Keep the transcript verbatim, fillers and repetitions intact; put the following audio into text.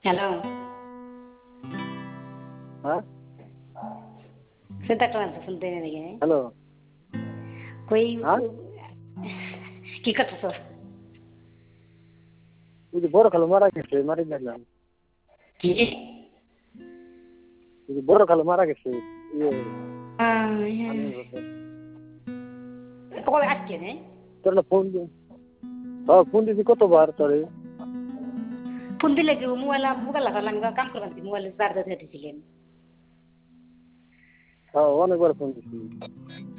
Hello. হ্যাঁ? Senta class শুনতে নাকি? হ্যালো। কই হ্যাঁ? কি করতেছ? ওই যে বড় খালু মারা গেছে, মারি গেলাম। কি? ওই যে বড় খালু মারা গেছে। ইয়ে আহ, আমি বলতে কবে আজকে নেই? তোর না ফোন দি হ্যাঁ ফোন দিছি কতবার তোরে? ফোন দিলে কি মোবাইল মোবাইল লাগালাম কাম করবেন মোবাইল চার্জার দিয়ে দিছিলেন। হ্যাঁ অনেকবার ফোন দিছি।